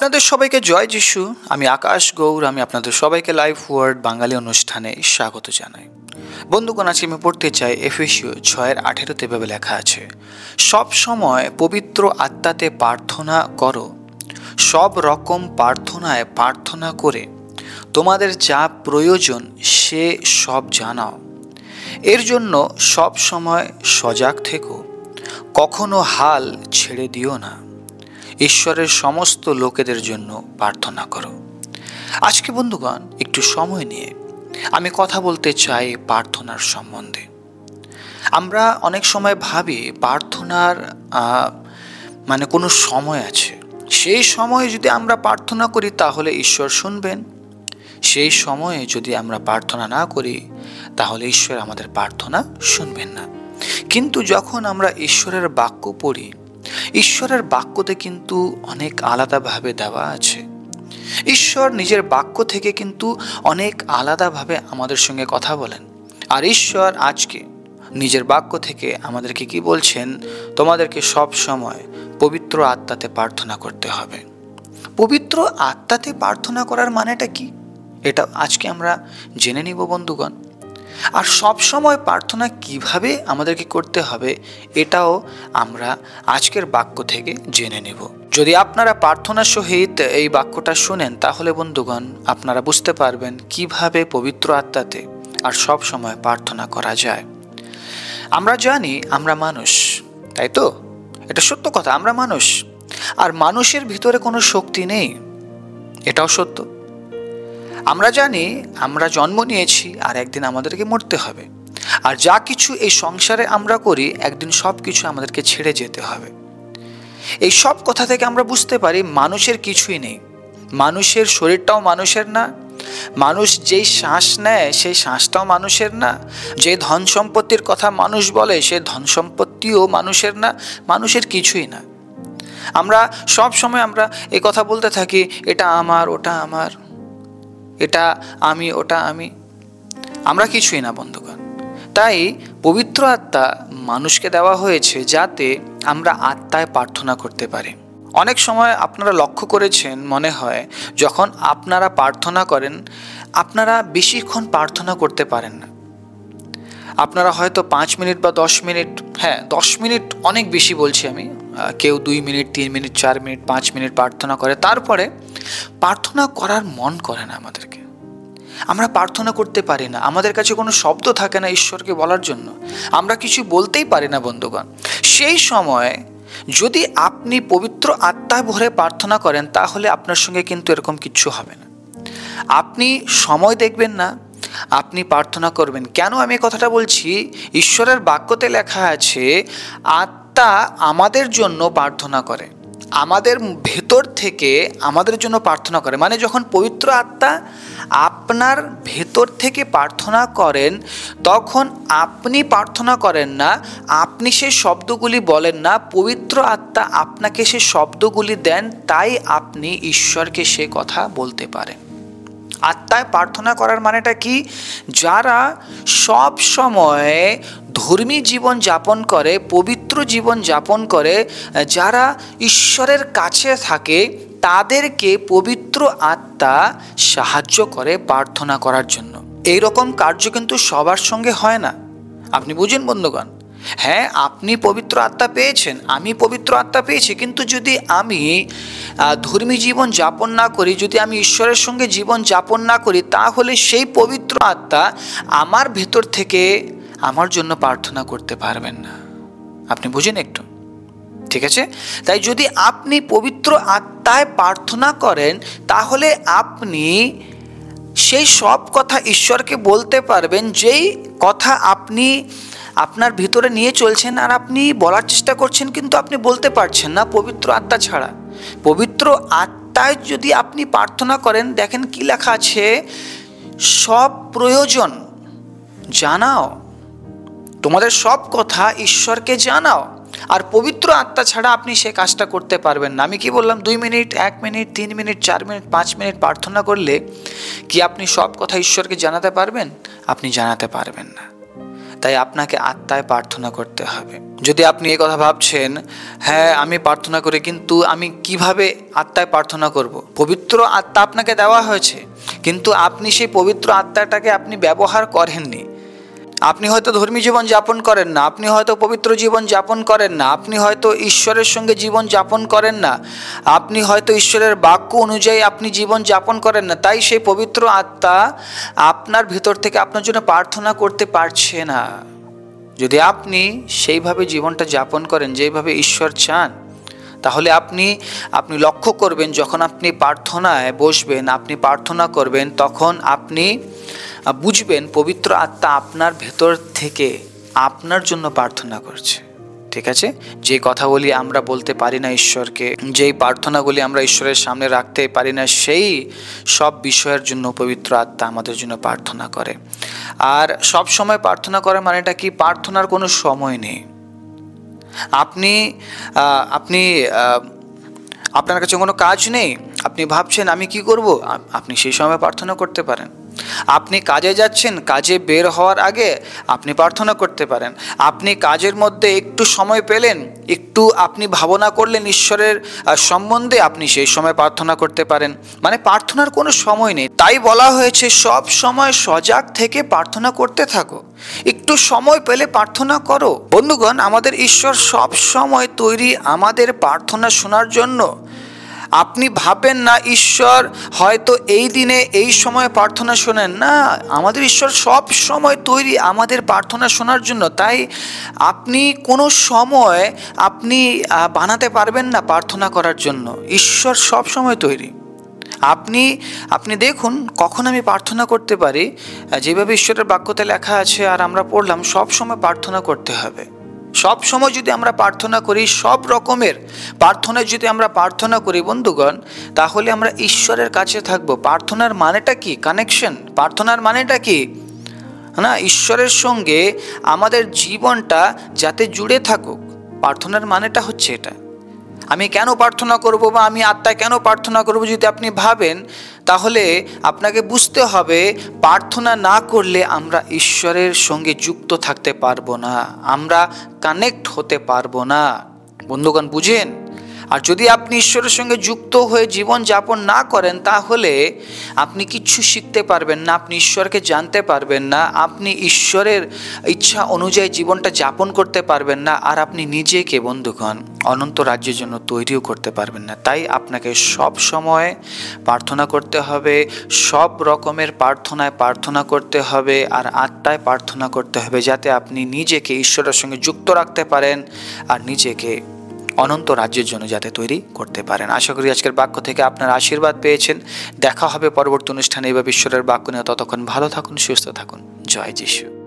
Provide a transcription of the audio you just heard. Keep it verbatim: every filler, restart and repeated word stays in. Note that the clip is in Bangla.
আপনাদের সবাইকে জয় যিশু। আমি আকাশ গৌর। আমি আপনাদের সবাইকে লাইফ ওয়ার্ড বাঙালি অনুষ্ঠানে স্বাগত জানাই। বন্ধুগণ, আজকে আমি পড়তে চাই এফেসীয় ছয়ের আঠেরোতে এভাবে লেখা আছে, সব সময় পবিত্র আত্মাতে প্রার্থনা করো, সব রকম প্রার্থনায় প্রার্থনা করে তোমাদের যা প্রয়োজন সে সব জানাও। এর জন্য সব সময় সজাগ থেকো, কখনো হাল ছেড়ে দিও না। ঈশ্বরের সমস্ত লোকেদের জন্য প্রার্থনা করো। আজকে বন্ধুগণ, একটু সময় নিয়ে আমি কথা বলতে চাই প্রার্থনার সম্বন্ধে। আমরা অনেক সময় ভাবি প্রার্থনার মানে কোনো সময় আছে, সেই সময়ে যদি আমরা প্রার্থনা করি তাহলে ঈশ্বর শুনবেন, সেই সময়ে যদি আমরা প্রার্থনা না করি তাহলে ঈশ্বর আমাদের প্রার্থনা শুনবেন না। কিন্তু যখন আমরা ঈশ্বরের বাক্য পড়ি, ঈশ্বরের বাক্যতে কিন্তু অনেক আলাদাভাবে দেওয়া আছে। ঈশ্বর নিজের বাক্য থেকে কিন্তু অনেক আলাদাভাবে আমাদের সঙ্গে কথা বলেন। আর ঈশ্বর আজকে নিজের বাক্য থেকে আমাদেরকে কি বলছেন, তোমাদেরকে সব সময় পবিত্র আত্মাতে প্রার্থনা করতে হবে। পবিত্র আত্মাতে প্রার্থনা করার মানেটা কি, এটা আজকে আমরা জেনে নিব বন্ধুগণ। আর সব সময় প্রার্থনা কিভাবে আমাদেরকে করতে হবে এটাও আমরা আজকের বাক্য থেকে জেনে নেব। যদি আপনারা প্রার্থনার সহিত এই বাক্যটা শুনেন তাহলে বন্ধুগণ আপনারা বুঝতে পারবেন কিভাবে পবিত্র আত্মাতে আর সব সময় প্রার্থনা করা যায়। আমরা জানি আমরা মানুষ, তাই তো? এটা সত্য কথা, আমরা মানুষ। আর মানুষের ভিতরে কোনো শক্তি নেই, এটাও সত্য। আমরা জানি আমরা জন্ম নিয়েছি আর একদিন আমাদেরকে মরতে হবে। আর যা কিছু এই সংসারে আমরা করি একদিন সব কিছু আমাদেরকে ছেড়ে যেতে হবে। এই সব কথা থেকে আমরা বুঝতে পারি মানুষের কিছুই নেই। মানুষের শরীরটাও মানুষের না, মানুষ যেই শ্বাস নেয় সেই শ্বাসটাও মানুষের না, যে ধন সম্পত্তির কথা মানুষ বলে সে ধন সম্পত্তিও মানুষের না, মানুষের কিছুই না। আমরা সব সময় আমরা এই কথা বলতে থাকি, এটা আমার, ওটা আমার, এটা আমি, ওটা আমি। আমরা কিছুই না বন্ধুগণ। তাই পবিত্র আত্মা মানুষকে দেওয়া হয়েছে যাতে আমরা আত্মায় প্রার্থনা করতে পারি। অনেক সময় আপনারা লক্ষ্য করেছেন, মনে হয় যখন আপনারা প্রার্থনা করেন আপনারা বেশিক্ষণ প্রার্থনা করতে পারেন না। আপনারা হয়তো পাঁচ মিনিট বা দশ মিনিট, হ্যাঁ দশ মিনিট অনেক বেশি বলছি আমি, কেউ দুই মিনিট, তিন মিনিট, চার মিনিট, পাঁচ মিনিট প্রার্থনা করে, তারপরে প্রার্থনা করার মন করে না আমাদেরকে। আমরা প্রার্থনা করতে পারি না, আমাদের কাছে কোনো শব্দ থাকে না ঈশ্বরকে বলার জন্য, আমরা কিছু বলতেই পারি না বন্ধুগণ। সেই সময় যদি আপনি পবিত্র আত্মায় ভরে প্রার্থনা করেন তাহলে আপনার সঙ্গে কিন্তু এরকম কিচ্ছু হবে না। আপনি সময় দেখবেন না, আপনি প্রার্থনা করবেন। কেন আমি কথাটা বলছি? ঈশ্বরের বাক্যতে লেখা আছে আত্মা আমাদের জন্য প্রার্থনা করে, আমাদের ভেতর থেকে আমাদের জন্য প্রার্থনা করে। মানে যখন পবিত্র আত্মা আপনার ভেতর থেকে প্রার্থনা করেন তখন আপনি প্রার্থনা করেন না, আপনি সে শব্দগুলি বলেন না, পবিত্র আত্মা আপনাকে সে শব্দগুলি দেন, তাই আপনি ঈশ্বরকে সে কথা বলতে পারেন। আত্মায় প্রার্থনা করার মানেটা কি? যারা সব সময় ধর্মী জীবন যাপন করে, পবিত্র জীবন যাপন করে, যারা ঈশ্বরের কাছে থাকে তাদেরকে পবিত্র আত্মা সাহায্য করে প্রার্থনা করার জন্য। এই রকম কার্য কিন্তু সবার সঙ্গে হয় না, আপনি বুঝেন বন্ধুগণ। হ্যাঁ, আপনি পবিত্র আত্মা পেয়েছেন, আমি পবিত্র আত্মা পেয়েছি, কিন্তু যদি আমি ধর্মী জীবন যাপন না করি, যদি আমি ঈশ্বরের সঙ্গে জীবন যাপন না করি তাহলে সেই পবিত্র আত্মা আমার ভেতর থেকে আমার জন্য প্রার্থনা করতে পারবেন না। আপনি বুঝেন একটু, ঠিক আছে? তাই যদি আপনি পবিত্র আত্মায় প্রার্থনা করেন তাহলে আপনি সেই সব কথা ঈশ্বরকে বলতে পারবেন, যেই কথা আপনি আপনার ভিতরে নিয়ে চলছেন আর আপনি বলার চেষ্টা করছেন কিন্তু আপনি বলতে পারছেন না পবিত্র আত্মা ছাড়া। পবিত্র আত্মায় যদি আপনি প্রার্থনা করেন, দেখেন কি লেখা আছে, সব প্রয়োজন জানাও, তোমাদের সব কথা ঈশ্বরকে জানাও। আর পবিত্র আত্মা ছাড়া আপনি সে কাজটা করতে পারবেন না। আমি কি বললাম, দুই মিনিট, এক মিনিট, তিন মিনিট, চার মিনিট, পাঁচ মিনিট প্রার্থনা করলে কি আপনি সব কথা ঈশ্বরকে জানাতে পারবেন? আপনি জানাতে পারবেন না। তাই আপনাকে আত্মায় প্রার্থনা করতে হবে। যদি আপনি এই কথা ভাবছেন, হ্যাঁ আমি প্রার্থনা করি, কিন্তু আমি কিভাবে আত্মায় প্রার্থনা করব? পবিত্র আত্মা আপনাকে দেওয়া হয়েছে, কিন্তু আপনি সেই পবিত্র আত্মাটাকে আপনি ব্যবহার করেননি। আপনি হয়তো ধর্মী জীবন যাপন করেন না, আপনি হয়তো পবিত্র জীবন যাপন করেন না, আপনি হয়তো ঈশ্বরের সঙ্গে জীবন যাপন করেন না, আপনি হয়তো ঈশ্বরের বাক্য অনুযায়ী আপনি জীবন যাপন করেন না। তাই সেই পবিত্র আত্মা আপনার ভিতর থেকে আপনার জন্য প্রার্থনা করতে পারছে না। যদি আপনি সেইভাবে জীবনটা যাপন করেন যেইভাবে ঈশ্বর চান, তাহলে আপনি আপনি লক্ষ্য করবেন, যখন আপনি প্রার্থনায় বসবেন, আপনি প্রার্থনা করবেন, তখন আপনি বুঝবেন পবিত্র আত্মা আপনার ভেতর থেকে আপনার জন্য প্রার্থনা করছে। ঠিক আছে? যে কথাগুলি আমরা বলতে পারি না ঈশ্বরকে, যেই প্রার্থনাগুলি আমরা ঈশ্বরের সামনে রাখতে পারি না, সেই সব বিষয়ের জন্য পবিত্র আত্মা আমাদের জন্য প্রার্থনা করে। আর সব সময় প্রার্থনা করা মানেটা কি? প্রার্থনার কোনো সময় নেই। আপনি আপনি আপনার কাছে কোনো কাজ নেই, আপনি ভাবছেন আমি কি করব, আপনি সেই সময় প্রার্থনা করতে পারেন। আপনি কাজে যাচ্ছেন, কাজে বের হওয়ার আগে আপনি প্রার্থনা করতে পারেন। আপনি কাজের মধ্যে একটু সময় পেলেন, একটু আপনি ভাবনা করলেন ঈশ্বরের সম্বন্ধে, আপনি সেই সময় প্রার্থনা করতে পারেন। মানে প্রার্থনার কোনো সময় নেই। তাই বলা হয়েছে সব সময় সজাগ থেকে প্রার্থনা করতে থাকো, একটু সময় পেলে প্রার্থনা করো। বন্ধুগণ, আমাদের ঈশ্বর সব সময় তৈরি আমাদের প্রার্থনা শোনার জন্য। আপনি ভাবেন না ঈশ্বর হয়তো এই দিনে এই সময় প্রার্থনা শোনেন না, আমাদের ঈশ্বর সব সময় তৈরি আমাদের প্রার্থনা শোনার জন্য। তাই আপনি কোনো সময় আপনি বানাতে পারবেন না প্রার্থনা করার জন্য। ঈশ্বর সব সময় তৈরি। আপনি আপনি দেখুন কখন আমি প্রার্থনা করতে পারি, যেভাবে ঈশ্বরের বাক্যতে লেখা আছে আর আমরা পড়লাম, সব সময় প্রার্থনা করতে হবে। সব সময় যদি আমরা প্রার্থনা করি, সব রকমের প্রার্থনায় যদি আমরা প্রার্থনা করি বন্ধুগণ, তাহলে আমরা ঈশ্বরের কাছে থাকবো। প্রার্থনার মানেটা কি? কানেকশন। প্রার্থনার মানেটা কি না? ঈশ্বরের সঙ্গে আমাদের জীবনটা যাতে জুড়ে থাকুক, প্রার্থনার মানেটা হচ্ছে এটা। আমি কেন প্রার্থনা করব বা আমি আত্মায় কেন প্রার্থনা করব যদি আপনি ভাবেন, তাহলে আপনাকে বুঝতে হবে প্রার্থনা না করলে আমরা ঈশ্বরের সঙ্গে যুক্ত থাকতে পারবো না, আমরা কানেক্ট হতে পারবো না। বন্ধুগণ বুঝেন? আর যদি আপনি ঈশ্বরের সঙ্গে যুক্ত হয়ে জীবন যাপন না করেন, তাহলে আপনি কিচ্ছু শিখতে পারবেন না, আপনি ঈশ্বরকে জানতে পারবেন না, আপনি ঈশ্বরের ইচ্ছা অনুযায়ী জীবনটা যাপন করতে পারবেন না, আর আপনি নিজেকে বন্ধুগণ অনন্ত রাজ্যের জন্য তৈরিও করতে পারবেন না। তাই আপনাকে সব সময় প্রার্থনা করতে হবে, সব রকমের প্রার্থনায় প্রার্থনা করতে হবে, আর আত্মায় প্রার্থনা করতে হবে, যাতে আপনি নিজেকে ঈশ্বরের সঙ্গে যুক্ত রাখতে পারেন আর নিজেকে অনন্ত রাজ্যের জন্য যাতে তৈরি করতে পারেন। আশা করি আজকের বাক্য থেকে আপনার আশীর্বাদ পেয়েছেন। দেখা হবে পরবর্তী অনুষ্ঠানে এবার ঈশ্বরের বাক্য নিয়ে। ততক্ষণ ভালো থাকুন, সুস্থ থাকুন। জয় যিশু।